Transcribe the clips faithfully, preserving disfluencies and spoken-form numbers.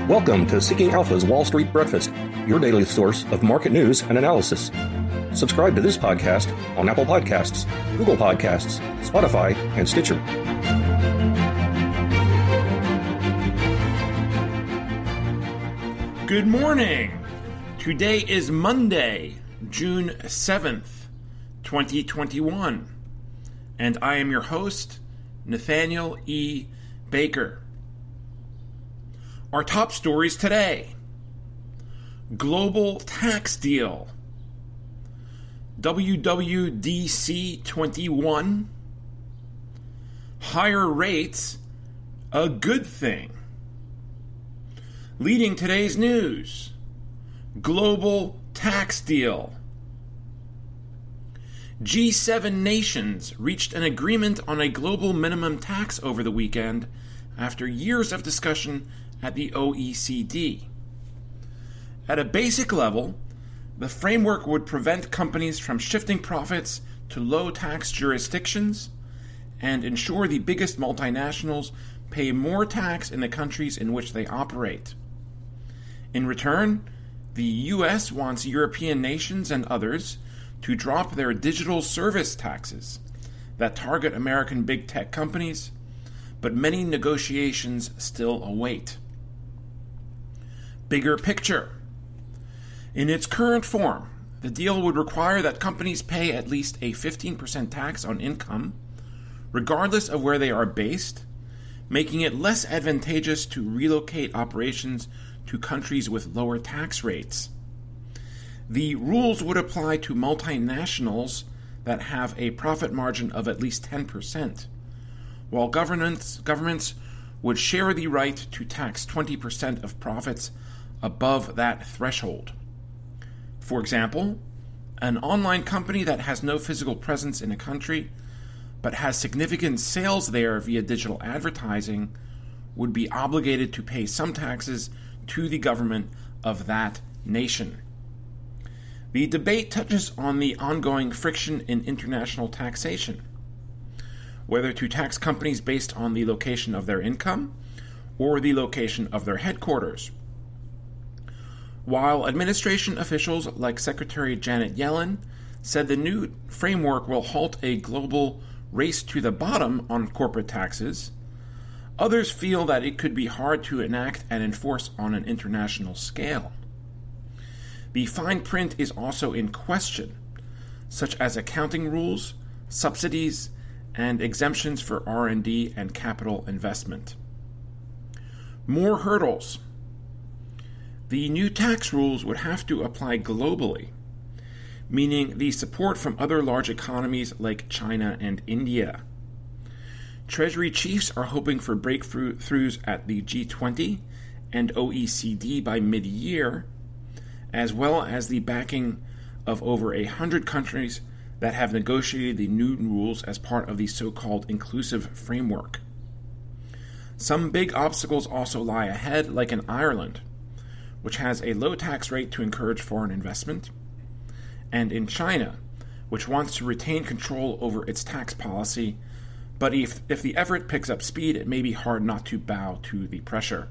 Welcome to Seeking Alpha's Wall Street Breakfast, your daily source of market news and analysis. Subscribe to this podcast on Apple Podcasts, Google Podcasts, Spotify, and Stitcher. Good morning. Today is Monday, June seventh, twenty twenty-one, and I am your host, Nathaniel E. Baker. Our top stories today: global tax deal, W W D C twenty-one, higher rates, a good thing. Leading today's news, global tax deal. G seven nations reached an agreement on a global minimum tax over the weekend after years of discussion at the O E C D. At a basic level, the framework would prevent companies from shifting profits to low-tax jurisdictions and ensure the biggest multinationals pay more tax in the countries in which they operate. In return, the U S wants European nations and others to drop their digital service taxes that target American big tech companies, but many negotiations still await. Bigger picture. In its current form, the deal would require that companies pay at least a fifteen percent tax on income, regardless of where they are based, making it less advantageous to relocate operations to countries with lower tax rates. The rules would apply to multinationals that have a profit margin of at least ten percent, while governments, governments would share the right to tax twenty percent of profits above that threshold. For example, an online company that has no physical presence in a country but has significant sales there via digital advertising would be obligated to pay some taxes to the government of that nation. The debate touches on the ongoing friction in international taxation, whether to tax companies based on the location of their income or the location of their headquarters. While administration officials like Secretary Janet Yellen said the new framework will halt a global race to the bottom on corporate taxes, others feel that it could be hard to enact and enforce on an international scale. The fine print is also in question, such as accounting rules, subsidies, and exemptions for R and D and capital investment. More hurdles. The new tax rules would have to apply globally, meaning the support from other large economies like China and India. Treasury chiefs are hoping for breakthroughs at the G twenty and O E C D by mid-year, as well as the backing of over a hundred countries that have negotiated the new rules as part of the so-called inclusive framework. Some big obstacles also lie ahead, like in Ireland, which has a low tax rate to encourage foreign investment, and in China, which wants to retain control over its tax policy, but if, if the effort picks up speed, it may be hard not to bow to the pressure.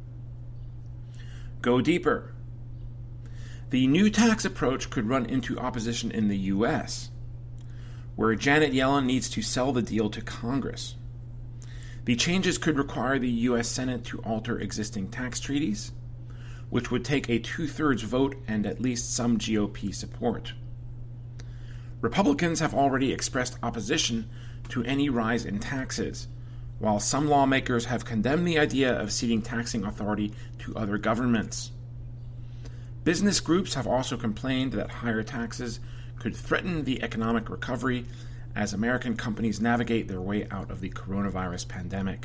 Go deeper. The new tax approach could run into opposition in the U S, where Janet Yellen needs to sell the deal to Congress. The changes could require the U S Senate to alter existing tax treaties, which would take a two-thirds vote and at least some G O P support. Republicans have already expressed opposition to any rise in taxes, while some lawmakers have condemned the idea of ceding taxing authority to other governments. Business groups have also complained that higher taxes could threaten the economic recovery as American companies navigate their way out of the coronavirus pandemic.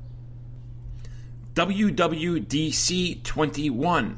W W D C twenty-one.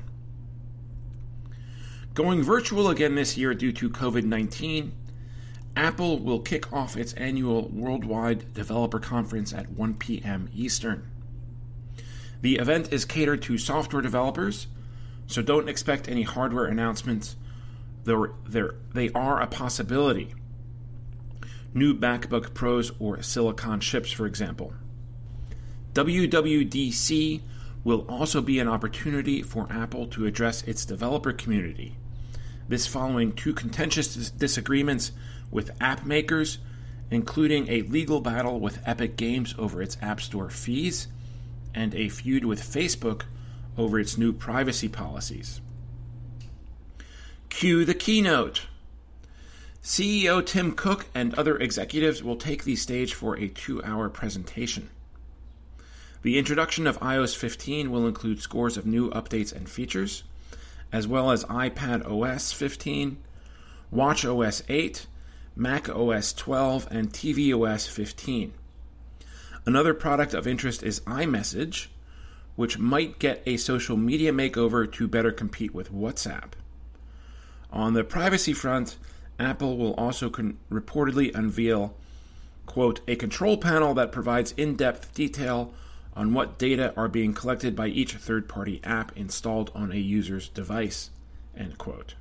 Going virtual again this year due to covid nineteen, Apple will kick off its annual Worldwide Developer Conference at one p.m. Eastern. The event is catered to software developers, so don't expect any hardware announcements, though they are a possibility. New MacBook Pros or Silicon chips, for example. W W D C will also be an opportunity for Apple to address its developer community. This following two contentious dis- disagreements with app makers, including a legal battle with Epic Games over its App Store fees and a feud with Facebook over its new privacy policies. Cue the keynote. C E O Tim Cook and other executives will take the stage for a two-hour presentation. The introduction of i O S fifteen will include scores of new updates and features, as well as iPad O S fifteen, Watch O S eight, Mac O S twelve, and T V O S fifteen. Another product of interest is iMessage, which might get a social media makeover to better compete with WhatsApp. On the privacy front, Apple will also con- reportedly unveil, quote, a control panel that provides in-depth detail on what data are being collected by each third-party app installed on a user's device, end quote.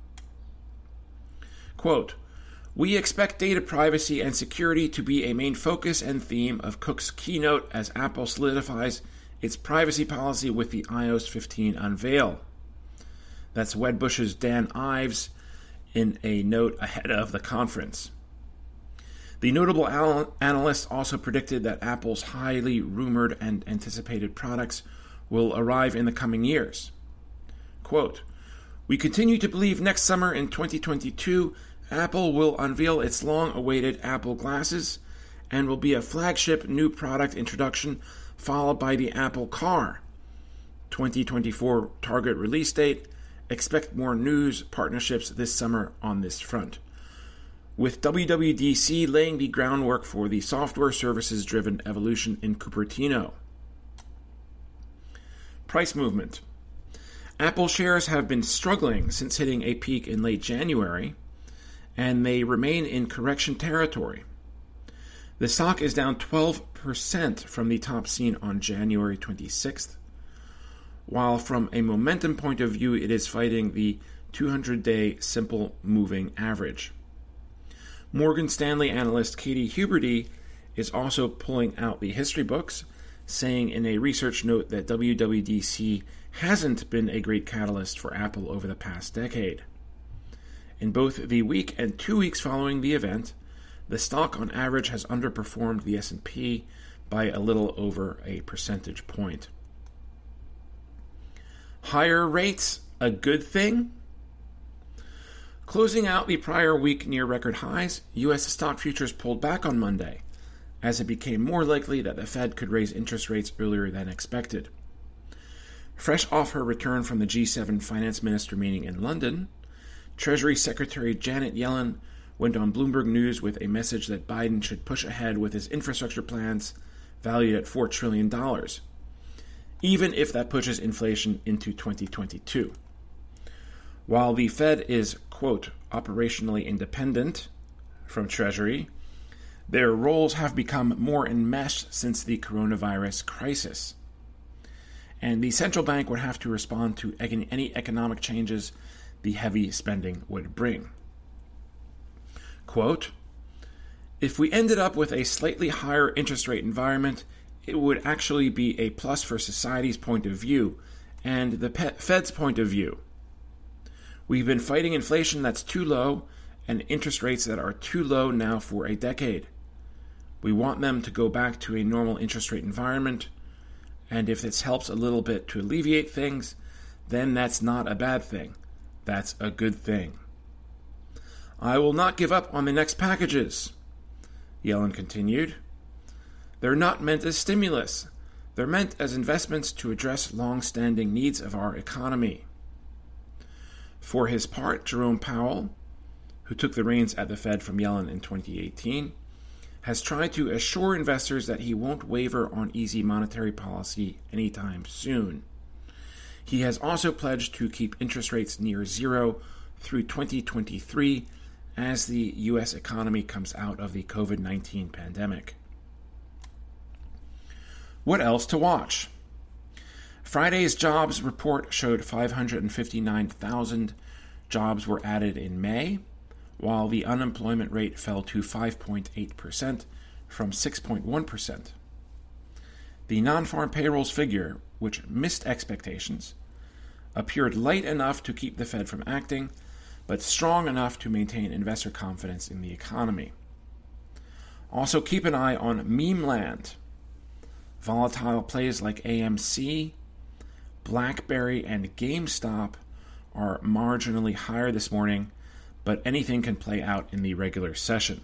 Quote, we expect data privacy and security to be a main focus and theme of Cook's keynote as Apple solidifies its privacy policy with the i O S fifteen unveil. That's Wedbush's Dan Ives in a note ahead of the conference. The notable al- analyst also predicted that Apple's highly rumored and anticipated products will arrive in the coming years. Quote, we continue to believe next summer in twenty twenty-two, Apple will unveil its long-awaited Apple Glasses and will be a flagship new product introduction followed by the Apple Car. twenty twenty-four target release date. Expect more news partnerships this summer on this front, with W W D C laying the groundwork for the software services-driven evolution in Cupertino. Price movement. Apple shares have been struggling since hitting a peak in late January, and they remain in correction territory. The stock is down twelve percent from the top seen on January twenty-sixth, while from a momentum point of view, it is fighting the two hundred day simple moving average. Morgan Stanley analyst Katie Huberty is also pulling out the history books, saying in a research note that W W D C hasn't been a great catalyst for Apple over the past decade. In both the week and two weeks following the event, the stock on average has underperformed the S and P by a little over a percentage point. Higher rates, a good thing? Closing out the prior week near record highs, U S stock futures pulled back on Monday, as it became more likely that the Fed could raise interest rates earlier than expected. Fresh off her return from the G seven finance minister meeting in London, Treasury Secretary Janet Yellen went on Bloomberg News with a message that Biden should push ahead with his infrastructure plans valued at four trillion dollars, even if that pushes inflation into twenty twenty-two. While the Fed is, quote, operationally independent from Treasury, their roles have become more enmeshed since the coronavirus crisis. And the central bank would have to respond to any economic changes the heavy spending would bring. Quote, if we ended up with a slightly higher interest rate environment, it would actually be a plus for society's point of view and the Fed's point of view. We've been fighting inflation that's too low and interest rates that are too low now for a decade. We want them to go back to a normal interest rate environment, and if this helps a little bit to alleviate things, then that's not a bad thing. That's a good thing. I will not give up on the next packages, Yellen continued. They're not meant as stimulus. They're meant as investments to address long-standing needs of our economy. For his part, Jerome Powell, who took the reins at the Fed from Yellen in twenty eighteen, has tried to assure investors that he won't waver on easy monetary policy anytime soon. He has also pledged to keep interest rates near zero through twenty twenty-three as the U S economy comes out of the covid nineteen pandemic. What else to watch? Friday's jobs report showed five hundred fifty-nine thousand jobs were added in May, while the unemployment rate fell to five point eight percent from six point one percent. The non-farm payrolls figure, which missed expectations, appeared light enough to keep the Fed from acting, but strong enough to maintain investor confidence in the economy. Also, keep an eye on meme land. Volatile plays like A M C, BlackBerry, and GameStop are marginally higher this morning, but anything can play out in the regular session.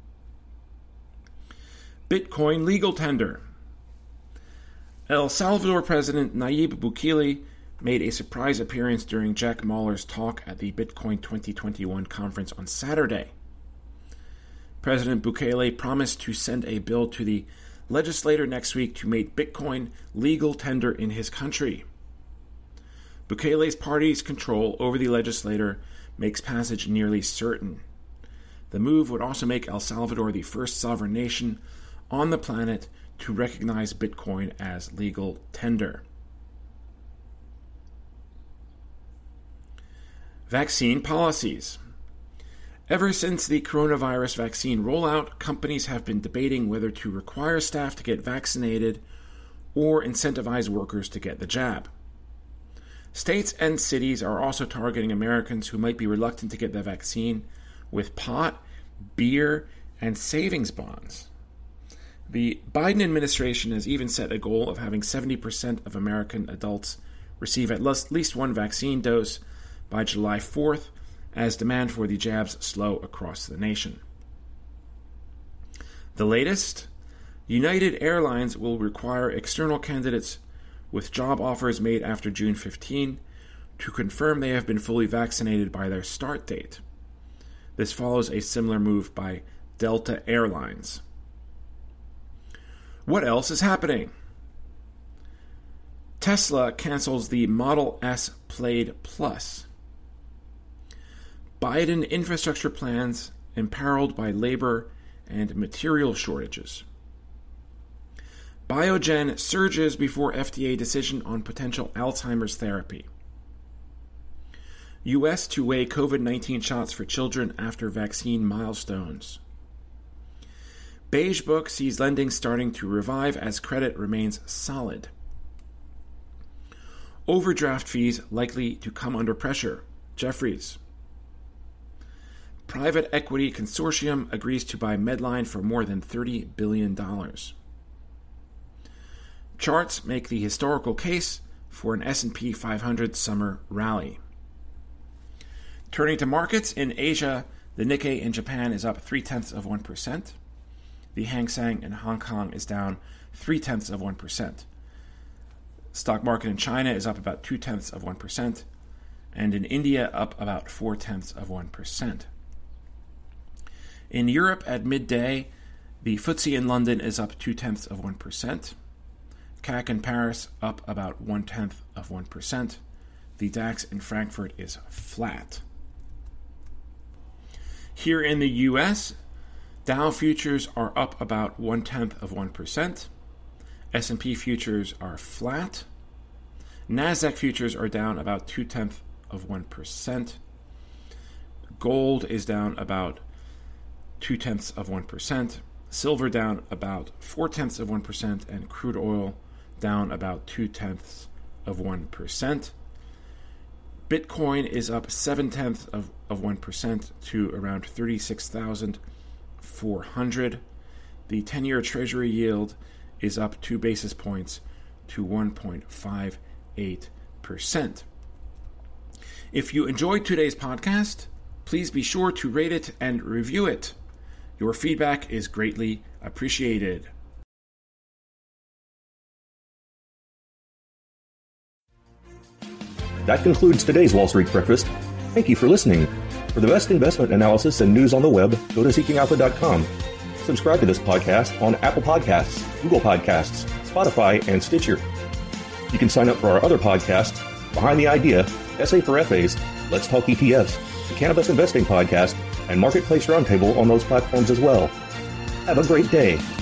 Bitcoin legal tender. El Salvador President Nayib Bukele made a surprise appearance during Jack Mallers' talk at the Bitcoin twenty twenty-one conference on Saturday. President Bukele promised to send a bill to the legislature next week to make Bitcoin legal tender in his country. Bukele's party's control over the legislature makes passage nearly certain. The move would also make El Salvador the first sovereign nation on the planet to recognize Bitcoin as legal tender. Vaccine policies. Ever since the coronavirus vaccine rollout, companies have been debating whether to require staff to get vaccinated or incentivize workers to get the jab. States and cities are also targeting Americans who might be reluctant to get the vaccine with pot, beer, and savings bonds. The Biden administration has even set a goal of having seventy percent of American adults receive at least one vaccine dose by July fourth, as demand for the jabs slow across the nation. The latest, United Airlines will require external candidates with job offers made after June fifteenth to confirm they have been fully vaccinated by their start date. This follows a similar move by Delta Airlines. What else is happening? Tesla cancels the Model S Plaid Plus. Biden infrastructure plans imperiled by labor and material shortages. Biogen surges before F D A decision on potential Alzheimer's therapy. U S to weigh COVID nineteen shots for children after vaccine milestones. Beige Book sees lending starting to revive as credit remains solid. Overdraft fees likely to come under pressure. Jefferies. Private equity consortium agrees to buy Medline for more than thirty billion dollars. Charts make the historical case for an S and P five hundred summer rally. Turning to markets, in Asia, the Nikkei in Japan is up three-tenths of one percent. The Hang Seng in Hong Kong is down three-tenths of one percent. Stock market in China is up about two-tenths of one percent. And in India, up about four-tenths of one percent. In Europe at midday, the F T S E in London is up two-tenths of one percent. C A C in Paris up about one-tenth of one percent. The DAX in Frankfurt is flat. Here in the U S, Dow futures are up about one-tenth of one percent. S and P futures are flat. NASDAQ futures are down about two-tenths of one percent. Gold is down about two-tenths of one percent. Silver down about four-tenths of one percent. And crude oil down about two-tenths of one percent. Bitcoin is up seven-tenths of, of one percent to around thirty-six thousand four hundred. The ten-year Treasury yield is up two basis points to one point five eight percent. If you enjoyed today's podcast, please be sure to rate it and review it. Your feedback is greatly appreciated. That concludes today's Wall Street Breakfast. Thank you for listening. For the best investment analysis and news on the web, go to seeking alpha dot com. Subscribe to this podcast on Apple Podcasts, Google Podcasts, Spotify, and Stitcher. You can sign up for our other podcasts, Behind the Idea, Essay for F As, Let's Talk E T Fs, the Cannabis Investing Podcast, and Marketplace Roundtable on those platforms as well. Have a great day.